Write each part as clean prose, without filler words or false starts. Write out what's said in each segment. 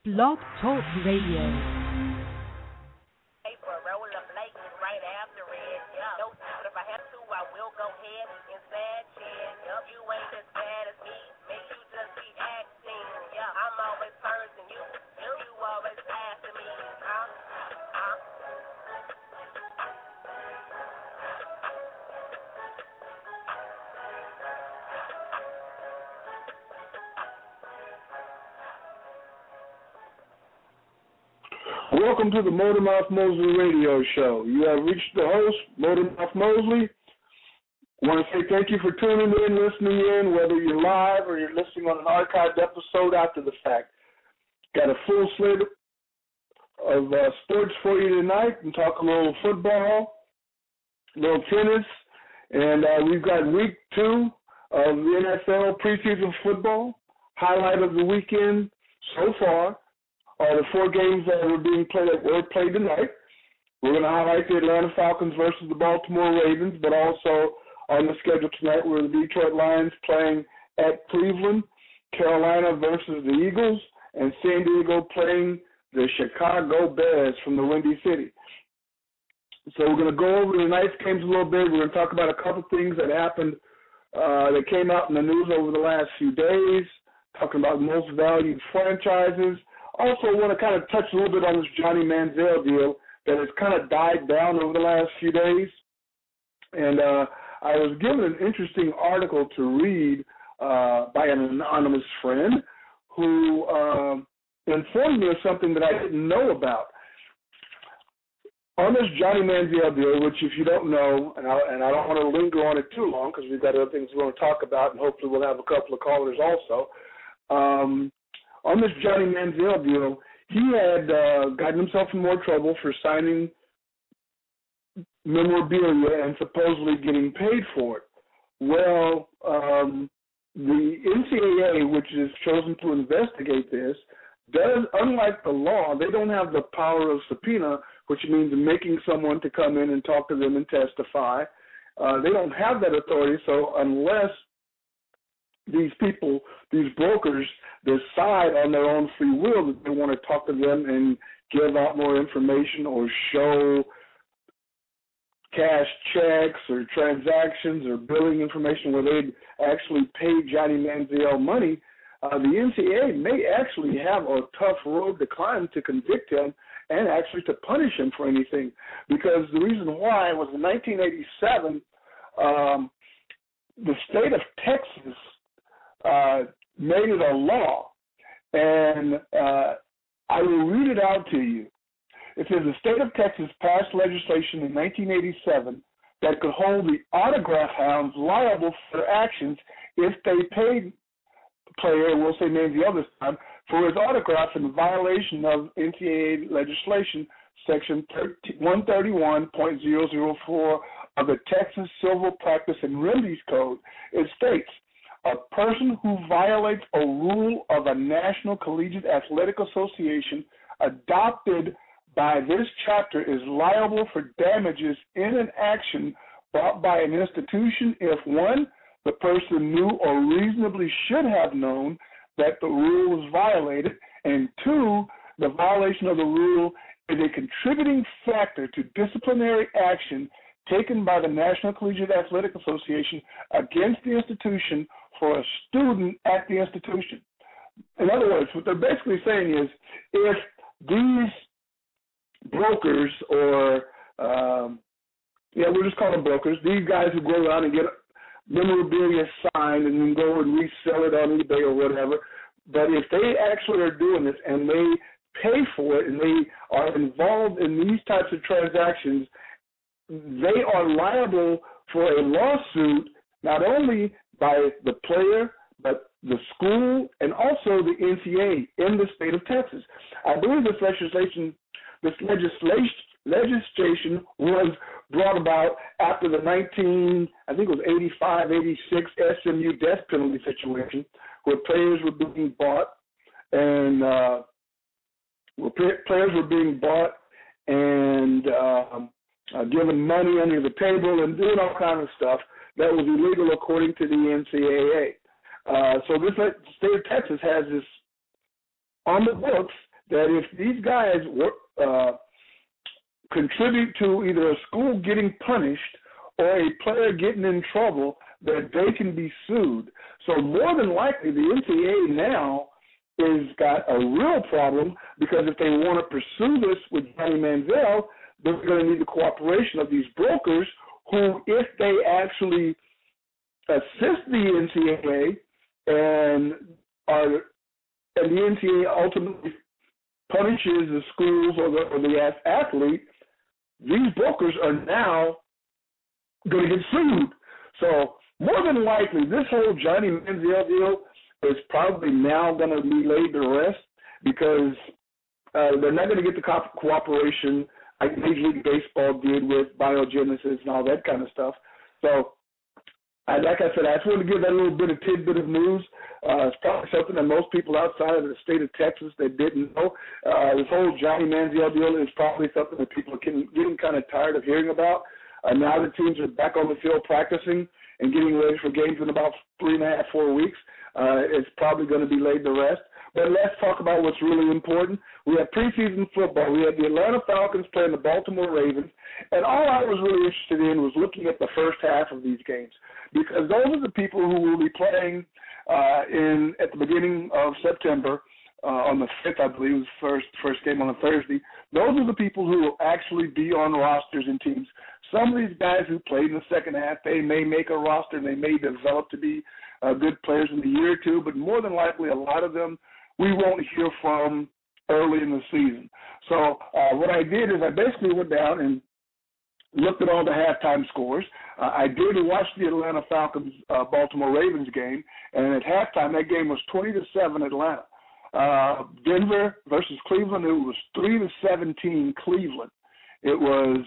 Blog Talk Radio. Welcome to the Motormouth Mosley Radio Show. You have reached the host, Motormouth Mosley. I want to say thank you for tuning in, listening in, whether you're live or you're listening on an archived episode after the fact. Got a full slate of sports for you tonight and talk a little football, a little tennis, and we've got week 2 of the NFL preseason football. Highlight of the weekend so far are the 4 games that were played tonight. We're going to highlight the Atlanta Falcons versus the Baltimore Ravens, but also on the schedule tonight were the Detroit Lions playing at Cleveland, Carolina versus the Eagles, and San Diego playing the Chicago Bears from the Windy City. So we're going to go over tonight's games a little bit. We're going to talk about a couple things that happened that came out in the news over the last few days, talking about most valued franchises. Also want to kind of touch a little bit on this Johnny Manziel deal that has kind of died down over the last few days. And I was given an interesting article to read by an anonymous friend who informed me of something that I didn't know about. On this Johnny Manziel deal, which if you don't know, and I don't want to linger on it too long because we've got other things we want to talk about, and hopefully we'll have a couple of callers also. On this Johnny Manziel deal, he had gotten himself in more trouble for signing memorabilia and supposedly getting paid for it. Well, the NCAA, which is chosen to investigate this, does, unlike the law, they don't have the power of subpoena, which means making someone to come in and talk to them and testify. They don't have that authority, so unless these people, these brokers, decide on their own free will that they want to talk to them and give out more information or show cash checks or transactions or billing information where they'd actually pay Johnny Manziel money, the NCAA may actually have a tough road to climb to convict him and actually to punish him for anything. Because the reason why was in 1987, the state of Texas made it a law, and I will read it out to you. It says the state of Texas passed legislation in 1987 that could hold the autograph hounds liable for their actions if they paid the player, we'll say Manziel this time, for his autograph in violation of NCAA legislation, section 131.004 of the Texas Civil Practice and Remedies Code. It states, a person who violates a rule of a National Collegiate Athletic Association adopted by this chapter is liable for damages in an action brought by an institution if, 1, the person knew or reasonably should have known that the rule was violated, and 2, the violation of the rule is a contributing factor to disciplinary action taken by the National Collegiate Athletic Association against the institution for a student at the institution. In other words, what they're basically saying is if these brokers or, we'll just call them brokers, these guys who go around and get memorabilia signed and then go and resell it on eBay or whatever, but if they actually are doing this and they pay for it and they are involved in these types of transactions, they are liable for a lawsuit not only by the player, but the school and also the NCAA in the state of Texas. I believe this legislation was brought about after the 85, 86 SMU death penalty situation where players were being bought and giving money under the table and doing all kinds of stuff that was illegal according to the NCAA. So this state of Texas has this on the books that if these guys contribute to either a school getting punished or a player getting in trouble, that they can be sued. So more than likely, the NCAA now has got a real problem, because if they want to pursue this with Johnny Manziel, they're going to need the cooperation of these brokers who, if they actually assist the NCAA and the NCAA ultimately punishes the schools or the athlete, these brokers are now going to get sued. So more than likely, this whole Johnny Manziel deal is probably now going to be laid to rest, because they're not going to get the cooperation like Major League Baseball did with biogenesis and all that kind of stuff. So, like I said, I just wanted to give that little bit of tidbit of news. It's probably something that most people outside of the state of Texas that didn't know. This whole Johnny Manziel deal is probably something that people are getting kind of tired of hearing about. Now the teams are back on the field practicing and getting ready for games in about 3.5, 4 weeks. It's probably going to be laid to rest. But let's talk about what's really important. We have preseason football. We have the Atlanta Falcons playing the Baltimore Ravens. And all I was really interested in was looking at the first half of these games, because those are the people who will be playing at the beginning of September, on the 5th, I believe, was first game on a Thursday. Those are the people who will actually be on rosters and teams. Some of these guys who played in the second half, they may make a roster and they may develop to be good players in a year or two, but more than likely a lot of them we won't hear from early in the season. So what I did is I basically went down and looked at all the halftime scores. I did watch the Atlanta Falcons Baltimore Ravens game, and at halftime that game was 20-7 Atlanta. Denver versus Cleveland, it was 3-17 Cleveland. It was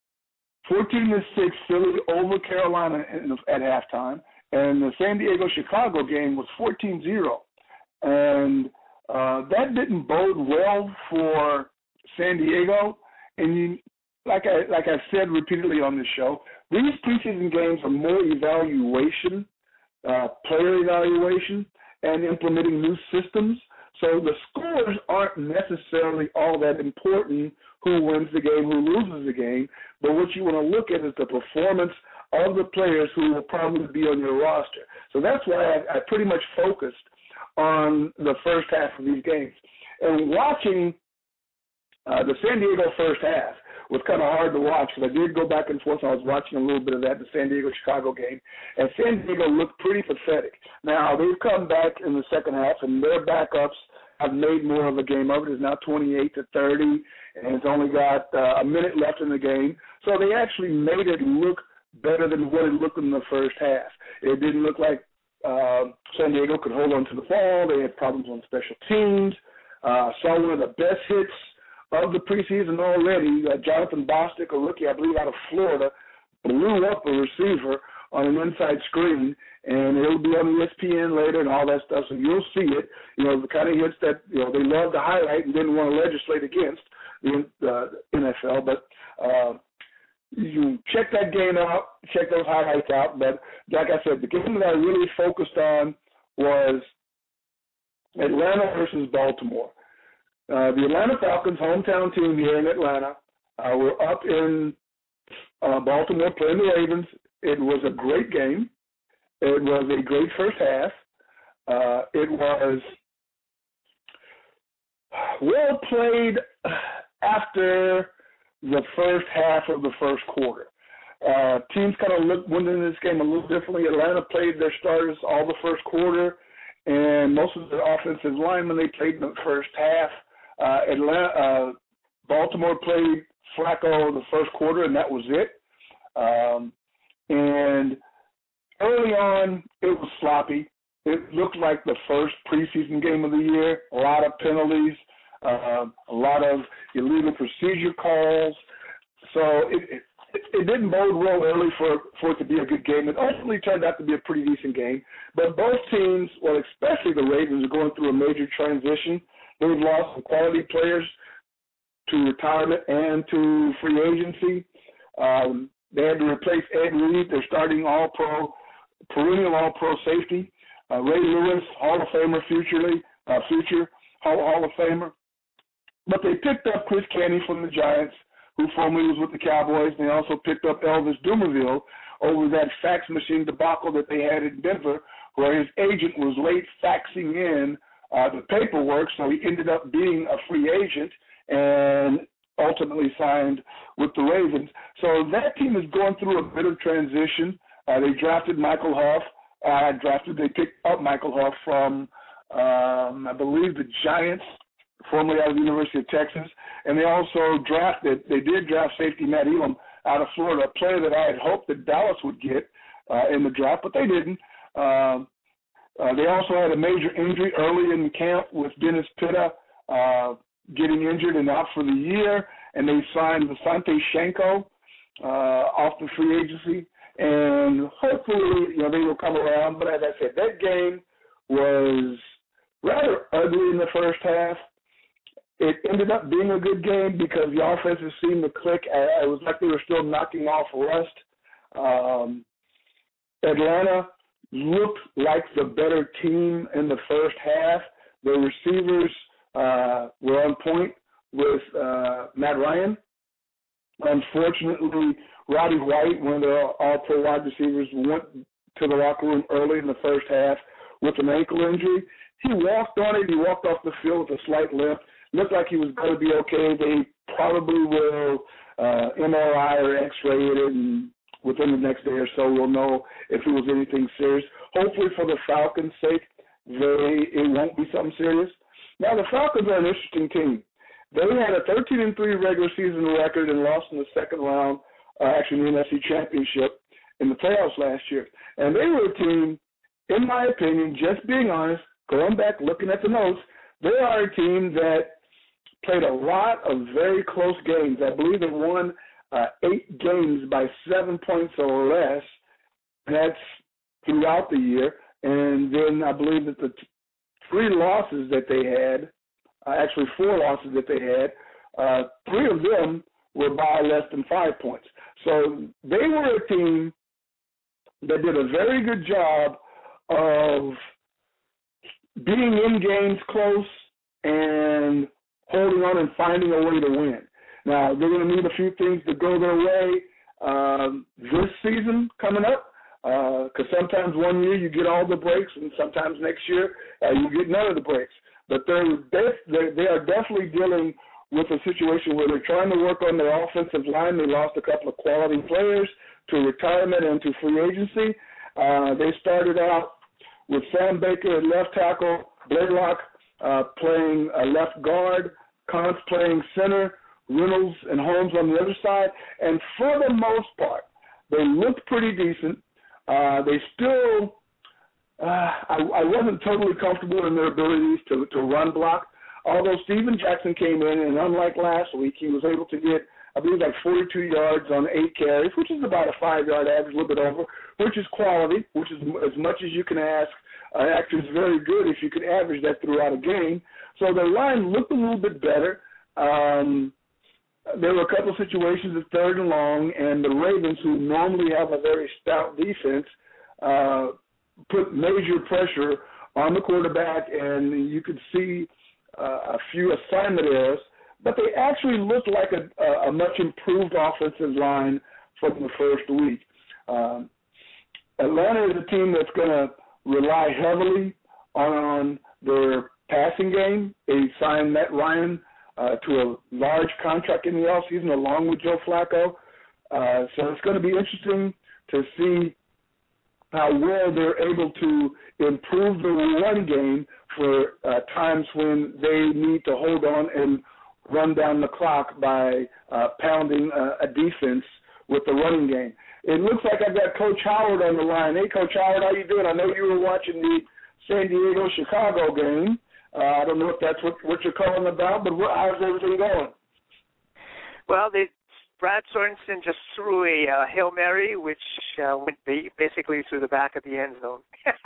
14-6 Philly over Carolina at halftime, and the San Diego-Chicago game was 14-0. And that didn't bode well for San Diego. And like I've said repeatedly on this show, these preseason games are more evaluation, player evaluation, and implementing new systems. So the scores aren't necessarily all that important, who wins the game, who loses the game. But what you want to look at is the performance of the players who will probably be on your roster. So that's why I pretty much focused on the first half of these games. And watching the San Diego first half was kind of hard to watch, because I did go back and forth. I was watching a little bit of that, the San Diego-Chicago game, and San Diego looked pretty pathetic. Now, they've come back in the second half, and their backups have made more of a game of it. It's now 28-30, and it's only got a minute left in the game. So they actually made it look better than what it looked in the first half. It didn't look like San Diego could hold on to the ball. They had problems on special teams. Saw one of the best hits of the preseason already. Jonathan Bostic, a rookie, I believe, out of Florida, blew up a receiver on an inside screen, and it'll be on ESPN later and all that stuff, so you'll see it. You know, the kind of hits that, you know, they love to highlight and didn't want to legislate against the NFL. But you check that game out, check those highlights out. But like I said, the game that I really focused on was Atlanta versus Baltimore. The Atlanta Falcons, hometown team here in Atlanta, were up in Baltimore playing the Ravens. It was a great game. It was a great first half. It was well played after the first half of the first quarter. Teams kind of went into this game a little differently. Atlanta played their starters all the first quarter, and most of the offensive linemen, they played in the first half. Baltimore played Flacco the first quarter, and that was it. And early on, it was sloppy. It looked like the first preseason game of the year. A lot of penalties, a lot of illegal procedure calls. So it didn't bode well early for it to be a good game. It ultimately turned out to be a pretty decent game. But both teams, well, especially the Ravens, are going through a major transition. They've lost some quality players to retirement and to free agency. They had to replace Ed Reed, their starting perennial all-pro safety. Ray Lewis, Hall of Famer, future Hall of Famer. But they picked up Chris Canty from the Giants, who formerly was with the Cowboys. They also picked up Elvis Dumervil over that fax machine debacle that they had in Denver, where his agent was late faxing in the paperwork, so he ended up being a free agent and ultimately signed with the Ravens. So that team is going through a bit of transition. They drafted Michael Huff. They picked up Michael Huff from, I believe, the Giants, formerly out of the University of Texas. And they did draft safety Matt Elam out of Florida, a player that I had hoped that Dallas would get in the draft, but they didn't. They also had a major injury early in the camp with Dennis Pitta getting injured and out for the year, and they signed Asante Shanko off the free agency. And hopefully, they will come around. But as I said, that game was rather ugly in the first half. It ended up being a good game because the offenses seemed to click. It was like they were still knocking off rust. Atlanta looked like the better team in the first half. The receivers were on point with Matt Ryan. Unfortunately, Roddy White, one of the all-pro wide receivers, went to the locker room early in the first half with an ankle injury. He walked on it. He walked off the field with a slight limp. Looked like he was going to be okay. They probably will MRI or X-ray it, and within the next day or so we'll know if it was anything serious. Hopefully for the Falcons' sake, it won't be something serious. Now, the Falcons are an interesting team. They had a 13-3 regular season record and lost in the second round, actually in the NFC Championship in the playoffs last year. And they were a team, in my opinion, just being honest, going back, looking at the notes, they are a team that played a lot of very close games. I believe they won 8 games by 7 points or less. That's throughout the year. And then I believe that the 3 losses that they had, actually 4 losses that they had, 3 of them were by less than 5 points. So they were a team that did a very good job of being in games close and holding on and finding a way to win. Now, they're going to need a few things to go their way this season coming up, because sometimes one year you get all the breaks and sometimes next year you get none of the breaks. But they are definitely dealing with a situation where they're trying to work on their offensive line. They lost a couple of quality players to retirement and to free agency. They started out with Sam Baker at left tackle, Blaylock playing left guard, Kantz playing center, Reynolds and Holmes on the other side. And for the most part, they looked pretty decent. They still, I wasn't totally comfortable in their abilities to run block. Although Steven Jackson came in, and unlike last week, he was able to get, I believe, like 42 yards on 8 carries, which is about a 5-yard average, a little bit over, which is quality, which is as much as you can ask. Actually, it's very good if you could average that throughout a game. So the line looked a little bit better. There were a couple of situations at 3rd and long, and the Ravens, who normally have a very stout defense, put major pressure on the quarterback, and you could see a few assignment errors, but they actually looked like a much improved offensive line from the first week. Atlanta is a team that's going to rely heavily on their passing game. They signed Matt Ryan to a large contract in the offseason along with Joe Flacco. So it's going to be interesting to see how well they're able to improve the run game for times when they need to hold on and run down the clock by pounding a defense with the running game. It looks like I've got Coach Howard on the line. Hey, Coach Howard, how you doing? I know you were watching the San Diego-Chicago game. I don't know if that's what you're calling about, but how's everything going? Well, Brad Sorensen just threw a Hail Mary, which went basically through the back of the end zone.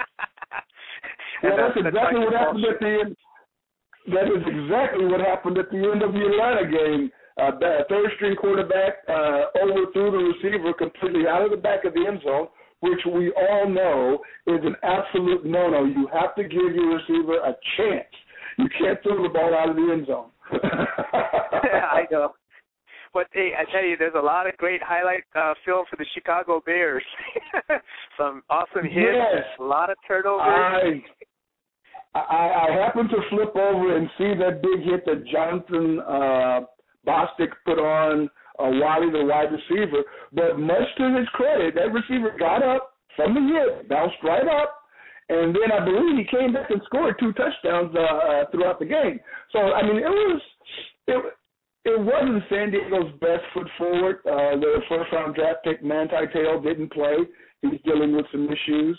Yeah, that's exactly what happened at the end. That is exactly what happened at the end of the Atlanta game. Third-string quarterback overthrew the receiver completely out of the back of the end zone, which we all know is an absolute no-no. You have to give your receiver a chance. You can't throw the ball out of the end zone. I know. But, hey, I tell you, there's a lot of great highlight film for the Chicago Bears. Some awesome hits, yes. a lot of turnovers. I happened to flip over and see that big hit that Jonathan Bostic put on Wally, the wide receiver. But much to his credit, that receiver got up from the hit, bounced right up, and then I believe he came back and scored 2 touchdowns throughout the game. So, I mean, it wasn't San Diego's best foot forward. Their first-round draft pick, Manti Te'o, didn't play. He's dealing with some issues,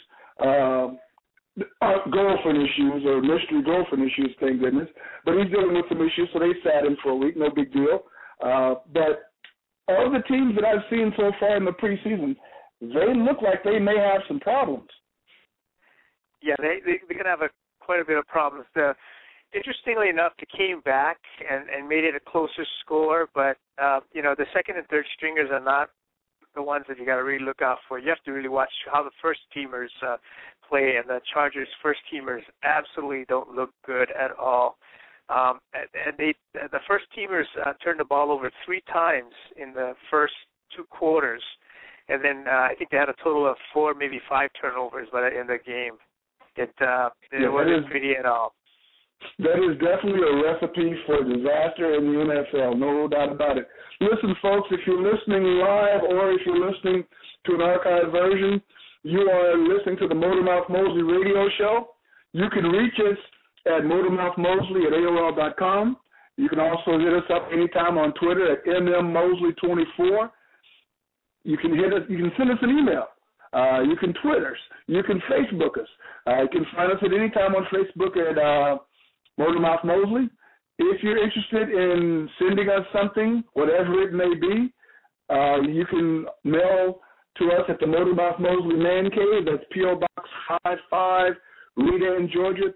girlfriend issues or mystery girlfriend issues, thank goodness. But he's dealing with some issues, so they sat him for a week, no big deal. But all the teams that I've seen so far in the preseason, they look like they may have some problems. Yeah, they're going to have quite a bit of problems. Interestingly enough, they came back and made it a closer score, but, the second and third stringers are not the ones that you got to really look out for. You have to really watch how the first teamers play, and the Chargers' first teamers absolutely don't look good at all. And the first teamers turned the ball over 3 times in the first 2 quarters, and then I think they had a total of 4, maybe 5 turnovers by the end of the game. It wasn't pretty at all. That is definitely a recipe for disaster in the NFL, no doubt about it. Listen, folks, if you're listening live or if you're listening to an archived version, you are listening to the Motormouth Mosley radio show. You can reach us at motormouthmosley@AOL.com. You can also hit us up anytime on Twitter at mmmosley24. You can send us an email. You can Twitter us. You can Facebook us. You can find us at any time on Facebook at Motormouth Mosley. If you're interested in sending us something, whatever it may be, you can mail to us at the Motormouth Mosley Man Cave. That's P.O. Box 55, Redan, Georgia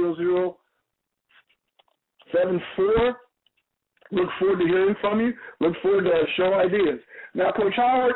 30074. Look forward to hearing from you. Look forward to show ideas. Now, Coach Howard,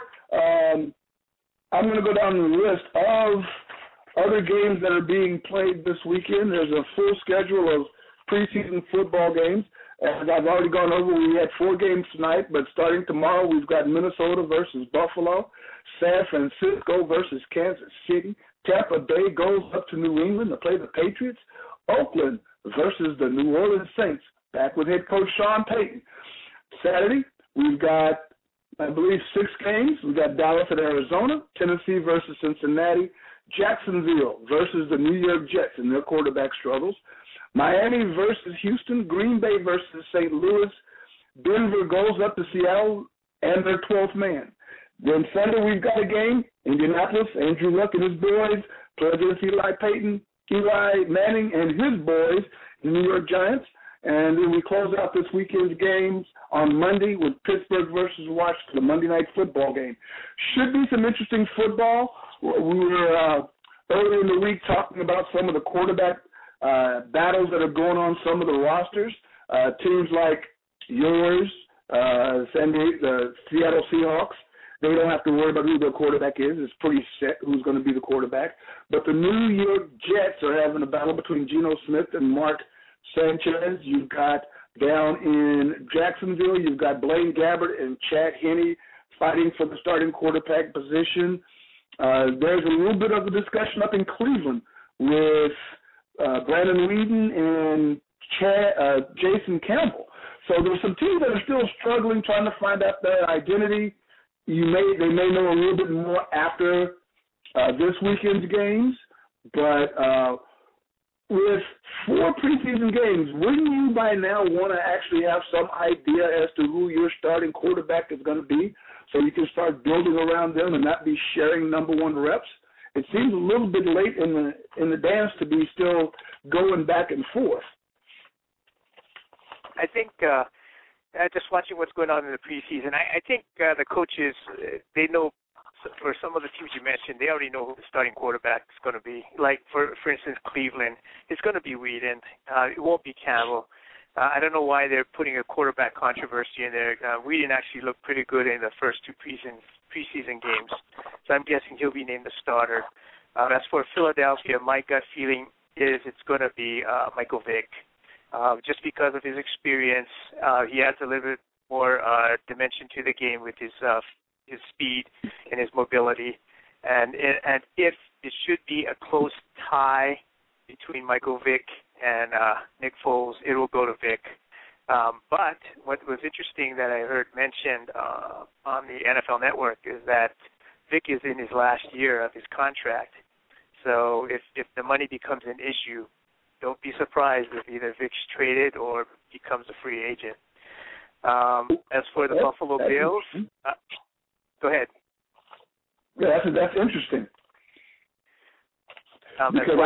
I'm going to go down the list of other games that are being played this weekend. There's a full schedule of preseason football games. As I've already gone over, we had 4 games tonight, but starting tomorrow, we've got Minnesota versus Buffalo, San Francisco versus Kansas City, Tampa Bay goes up to New England to play the Patriots, Oakland versus the New Orleans Saints, back with head coach Sean Payton. Saturday, we've got, I believe, 6 games. We've got Dallas at Arizona, Tennessee versus Cincinnati, Jacksonville versus the New York Jets and their quarterback struggles, Miami versus Houston, Green Bay versus St. Louis, Denver goes up to Seattle and their 12th man. Then Sunday we've got a game, Indianapolis, Andrew Luck and his boys play against Eli Manning and his boys, the New York Giants. And then we close out this weekend's games on Monday with Pittsburgh versus Washington, the Monday night football game. Should be some interesting football. We were earlier in the week talking about some of the quarterback battles that are going on some of the rosters. Teams like yours, the Seattle Seahawks, they don't have to worry about who their quarterback is. It's pretty set who's going to be the quarterback. But the New York Jets are having a battle between Geno Smith and Mark Sanchez. You've got down in Jacksonville, you've got Blaine Gabbert and Chad Henne fighting for the starting quarterback position. There's a little bit of a discussion up in Cleveland with Brandon Whedon and Jason Campbell. So there's some teams that are still struggling, trying to find out their identity. They may know a little bit more after this weekend's games, but with 4 preseason games, wouldn't you by now want to actually have some idea as to who your starting quarterback is going to be, so you can start building around them and not be sharing number 1 reps? It seems a little bit late in the dance to be still going back and forth. I think just watching what's going on in the preseason, I think the coaches, they know, for some of the teams you mentioned, they already know who the starting quarterback is going to be. Like, for instance, Cleveland, it's going to be Whedon. It won't be Campbell. I don't know why they're putting a quarterback controversy in there. Whedon actually looked pretty good in the first 2 preseason games, so I'm guessing he'll be named the starter. As for Philadelphia, my gut feeling is it's going to be Michael Vick. just because of his experience. He adds a little bit more dimension to the game with his speed and his mobility. And if it should be a close tie between Michael Vick and Nick Foles, it will go to Vick. But what was interesting that I heard mentioned on the NFL Network is that Vick is in his last year of his contract. So if the money becomes an issue, don't be surprised if either Vick's traded or becomes a free agent. As for the Buffalo Bills, go ahead. Yeah, that's interesting. Because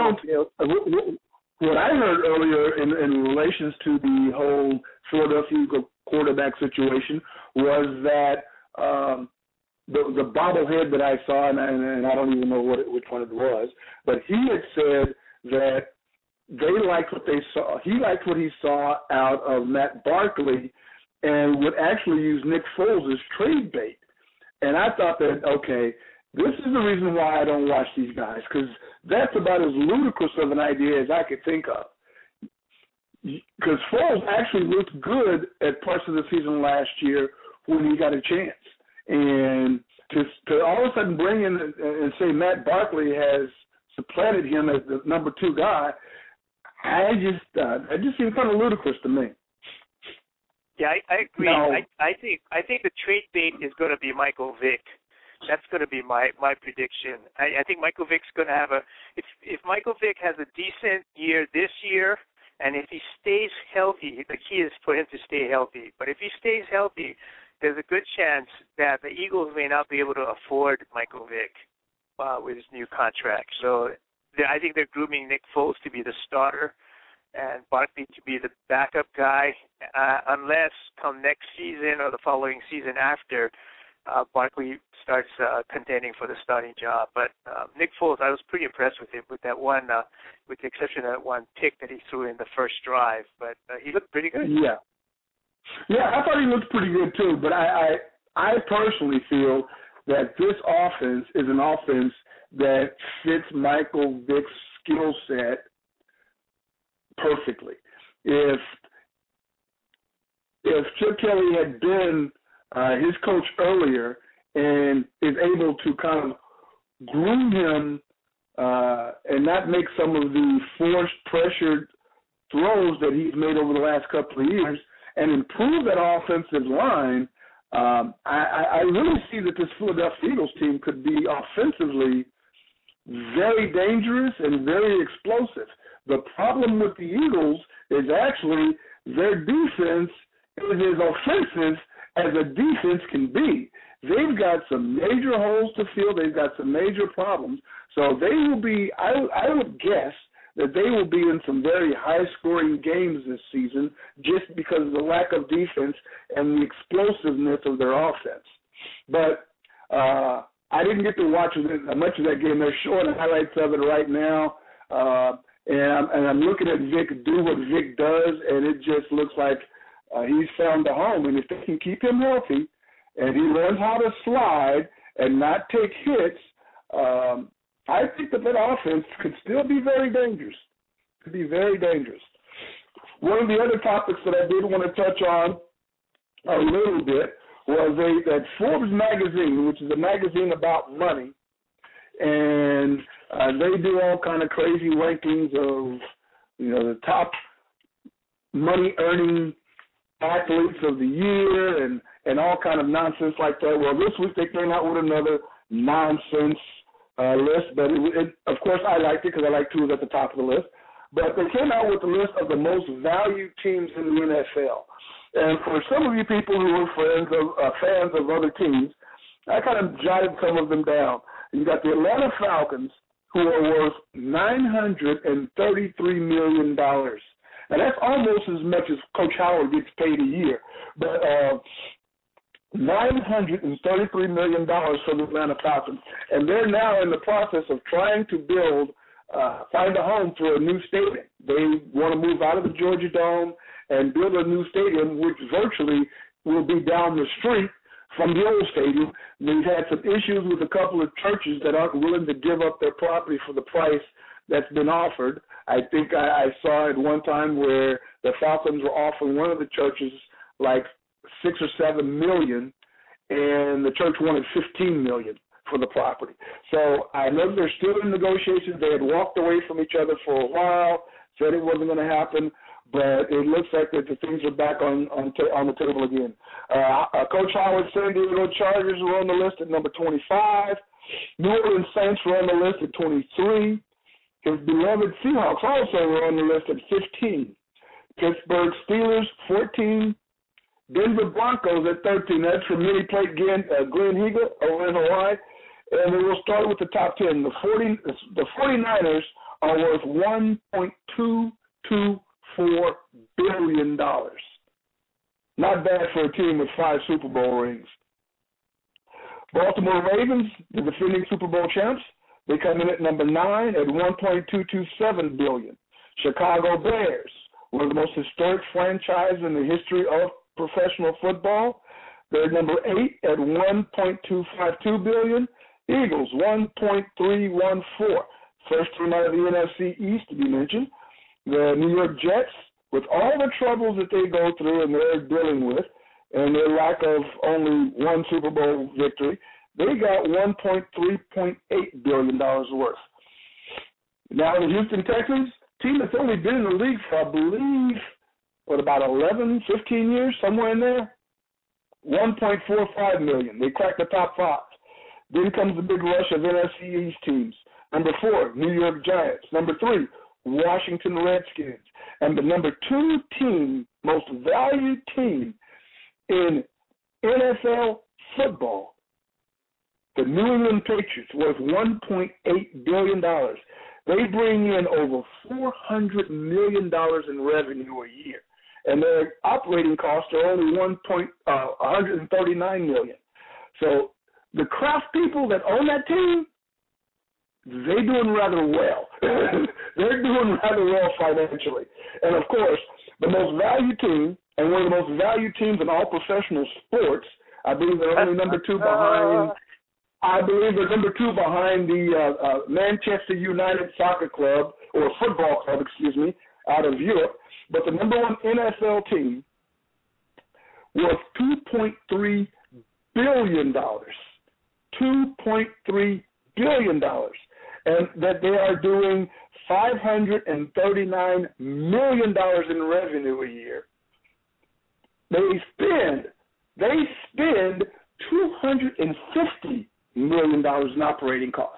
what I heard earlier in relations to the whole Philadelphia Eagles quarterback situation was that the bobblehead that I saw, and I don't even know which one it was, but he had said that they liked what they saw. He liked what he saw out of Matt Barkley and would actually use Nick Foles as trade bait. And I thought that, okay, this is the reason why I don't watch these guys, because that's about as ludicrous of an idea as I could think of. Because Foles actually looked good at parts of the season last year when he got a chance. And to all of a sudden bring in and say Matt Barkley has supplanted him as the number 2 guy, it just seems kind of ludicrous to me. Yeah, I agree. No. I think the trade bait is going to be Michael Vick. That's going to be my prediction. I think Michael Vick's going to have if Michael Vick has a decent year this year, and if he stays healthy, the key is for him to stay healthy. But if he stays healthy, there's a good chance that the Eagles may not be able to afford Michael Vick with his new contract. So I think they're grooming Nick Foles to be the starter and Barkley to be the backup guy, unless come next season or the following season after, Barkley starts contending for the starting job. But Nick Foles, I was pretty impressed with him with that one, with the exception of that one pick that he threw in the first drive. But he looked pretty good. Yeah, I thought he looked pretty good too. But I personally feel that this offense is an offense that fits Michael Vick's skill set perfectly. If Chip Kelly had been his coach earlier and is able to kind of groom him and not make some of the forced, pressured throws that he's made over the last couple of years and improve that offensive line, I really see that this Philadelphia Eagles team could be offensively very dangerous and very explosive. The problem with the Eagles is actually their defense is as offensive as a defense can be. They've got some major holes to fill. They've got some major problems. So they will be, I would guess, that they will be in some very high-scoring games this season just because of the lack of defense and the explosiveness of their offense. But I didn't get to watch much of that game. They're showing highlights of it right now. And I'm looking at Vick do what Vick does, and it just looks like he's found a home. And if they can keep him healthy and he learns how to slide and not take hits, I think that offense could still be very dangerous. Could be very dangerous. One of the other topics that I did want to touch on a little bit was that Forbes magazine, which is a magazine about money, and they do all kind of crazy rankings of, the top money-earning athletes of the year and all kind of nonsense like that. Well, this week they came out with another nonsense list, but of course I liked it because I like who was at the top of the list. But they came out with the list of the most valued teams in the NFL. And for some of you people who are fans of other teams, I kind of jotted some of them down. You got the Atlanta Falcons, who are worth $933 million. And that's almost as much as Coach Howard gets paid a year. But $933 million for the Atlanta Falcons. And they're now in the process of trying to find a home for a new stadium. They want to move out of the Georgia Dome and build a new stadium, which virtually will be down the street from the old stadium. They've had some issues with a couple of churches that aren't willing to give up their property for the price that's been offered. I think I saw at one time where the Falcons were offering one of the churches like $6 or $7 million, and the church wanted $15 million for the property. So I know they're still in negotiations. They had walked away from each other for a while, said it wasn't going to happen, but it looks like that the things are back on the table again. Coach Howard's San Diego Chargers were on the list at number 25. New Orleans Saints were on the list at 23. His beloved Seahawks also were on the list at 15. Pittsburgh Steelers, 14. Denver Broncos at 13. That's from mini plate Glenn Higa over in Hawaii. And we will start with the top 10. The 49ers are worth $1.224 billion. Not bad for a team with 5 Super Bowl rings. Baltimore Ravens, the defending Super Bowl champs, they come in at number 9 at $1.227 billion. Chicago Bears, one of the most historic franchises in the history of professional football. They're number 8 at $1.252 billion. Eagles, $1.314. First team out of the NFC East to be mentioned. The New York Jets, with all the troubles that they go through and they're dealing with, and their lack of only one Super Bowl victory, they got $1.3 billion worth. Now the Houston Texans, team that's only been in the league for, I believe, about 11, 15 years, somewhere in there, $1.45 million. They cracked the top 5. Then comes the big rush of NFC East teams. Number 4, New York Giants. Number 3, Washington Redskins. And the number 2 team, most valued team in NFL football, the New England Patriots, worth $1.8 billion. They bring in over $400 million in revenue a year, and their operating costs are only $139 million. So the Kraft people that own that team, they're doing rather well. They're doing rather well financially. And, of course, the most valued team and one of the most valued teams in all professional sports, I believe they're only number 2 behind the Manchester United Soccer Club, or football club, out of Europe. But the number 1 NFL team was $2.3 billion. $2.3 billion. And that they are doing $539 million in revenue a year. They spend $250 million in operating cost.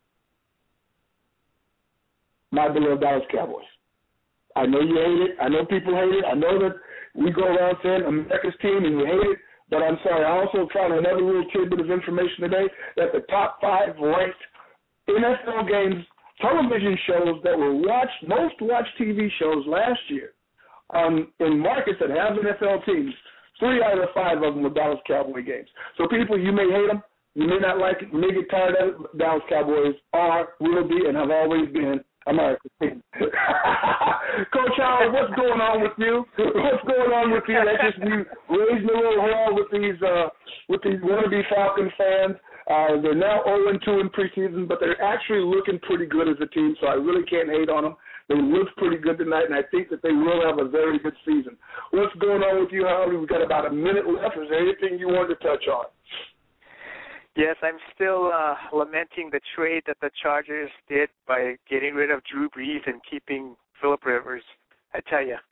My beloved Dallas Cowboys. I know you hate it. I know people hate it. I know that we go around saying America's team and you hate it. But I'm sorry, I also found another little tidbit of information today that the top 5 ranked NFL games, television shows that were most watched TV shows last year in markets that have NFL teams, 3 out of the 5 of them were Dallas Cowboy games. So people, you may hate them, you may not like it, you may get tired of it. Dallas Cowboys will be, and have always been America's team. Coach Howard, what's going on with you? What's going on with you? That's just you raising a little hell with these wannabe Falcon fans. They're now 0-2 in preseason, but they're actually looking pretty good as a team, so I really can't hate on them. They looked pretty good tonight, and I think that they will have a very good season. What's going on with you, Howard? We've got about a minute left. Is there anything you wanted to touch on? Yes, I'm still lamenting the trade that the Chargers did by getting rid of Drew Brees and keeping Phillip Rivers. I tell you.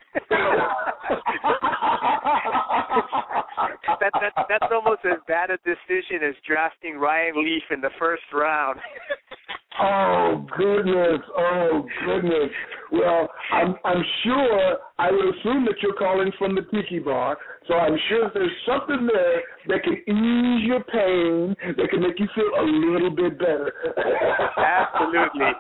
That's almost as bad a decision as drafting Ryan Leaf in the first round. Oh goodness! Well, I'm sure, I would assume that you're calling from the Tiki Bar, so I'm sure there's something there that can ease your pain, that can make you feel a little bit better. Absolutely.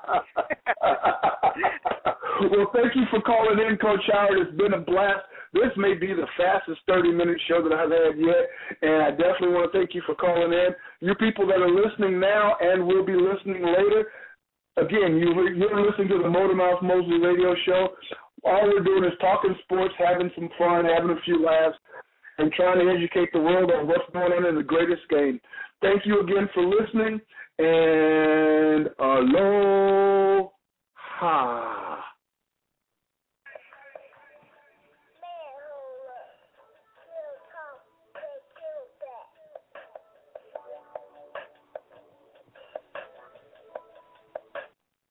Well, thank you for calling in, Coach Howard. It's been a blast. This may be the fastest 30-minute show that I've had yet, and I definitely want to thank you for calling in. You people that are listening now and will be listening later, again, you're listening to the Motormouth Mosley radio show. All we're doing is talking sports, having some fun, having a few laughs, and trying to educate the world on what's going on in the greatest game. Thank you again for listening, and aloha. Ha.